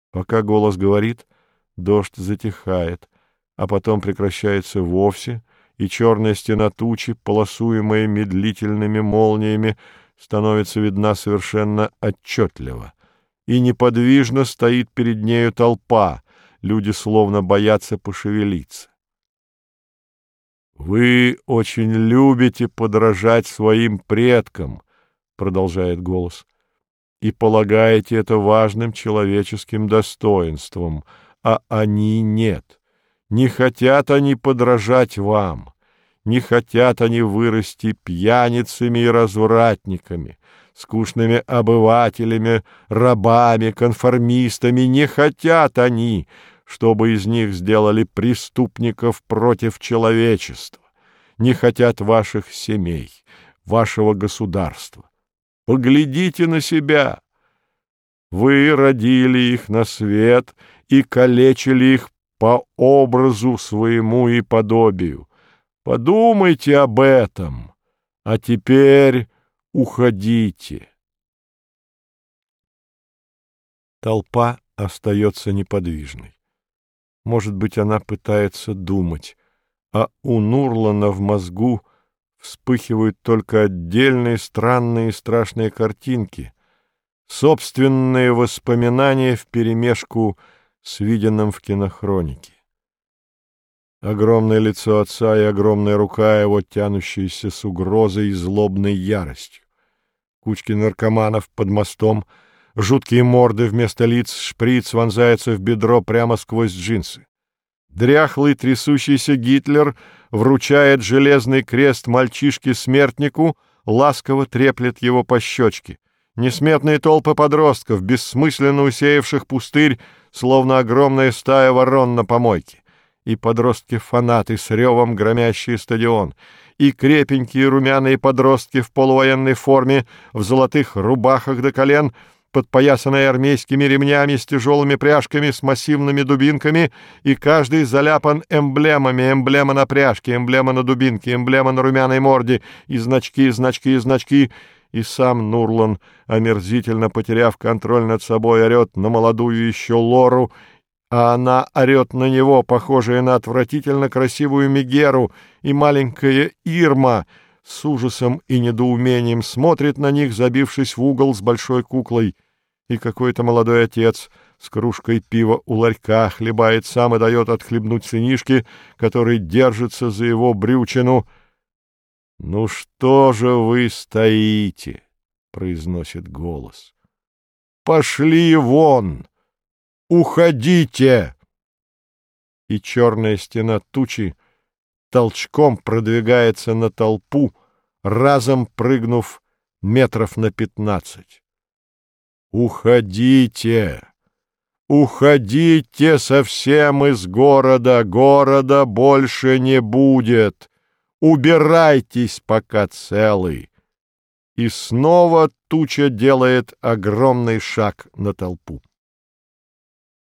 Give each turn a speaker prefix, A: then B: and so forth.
A: Пока голос говорит, дождь затихает, а потом прекращается вовсе, и черная стена тучи, полосуемая медлительными молниями, становится видна совершенно отчетливо. И неподвижно стоит перед нею толпа, люди словно боятся пошевелиться. «Вы очень любите подражать своим предкам», — продолжает голос, — «и полагаете это важным человеческим достоинством, а они нет. Не хотят они подражать вам, не хотят они вырасти пьяницами и развратниками, скучными обывателями, рабами, конформистами, не хотят они, чтобы из них сделали преступников против человечества, не хотят ваших семей, вашего государства. Поглядите на себя. Вы родили их на свет и калечили их по образу своему и подобию. Подумайте об этом, а теперь уходите». Толпа остается неподвижной. Может быть, она пытается думать, а у Нурлана в мозгу вспыхивают только отдельные странные и страшные картинки, собственные воспоминания вперемешку с виденным в кинохронике. Огромное лицо отца и огромная рука его, тянущаяся с угрозой и злобной яростью. Кучки наркоманов под мостом, жуткие морды вместо лиц, шприц вонзается в бедро прямо сквозь джинсы. Дряхлый трясущийся Гитлер вручает железный крест мальчишке-смертнику, ласково треплет его по щечке. Несметные толпы подростков, бессмысленно усеявших пустырь, словно огромная стая ворон на помойке. И подростки-фанаты с ревом громящие стадион, и крепенькие румяные подростки в полувоенной форме, в золотых рубахах до колен, подпоясанные армейскими ремнями с тяжелыми пряжками, с массивными дубинками, и каждый заляпан эмблемами: эмблема на пряжке, эмблема на дубинке, эмблема на румяной морде, и значки, значки, значки. И сам Нурлан, омерзительно потеряв контроль над собой, орет на молодую еще Лору, а она орет на него, похожая на отвратительно красивую Мегеру, и маленькая Ирма с ужасом и недоумением смотрит на них, забившись в угол с большой куклой, и какой-то молодой отец с кружкой пива у ларька хлебает сам и дает отхлебнуть сынишке, который держится за его брючину. «Ну что же вы стоите?» — произносит голос. «Пошли вон! Уходите!» И черная стена тучи толчком продвигается на толпу, разом прыгнув метров на 15. «Уходите! Уходите совсем из города! Города больше не будет! Убирайтесь, пока целы!» И снова туча делает огромный шаг на толпу.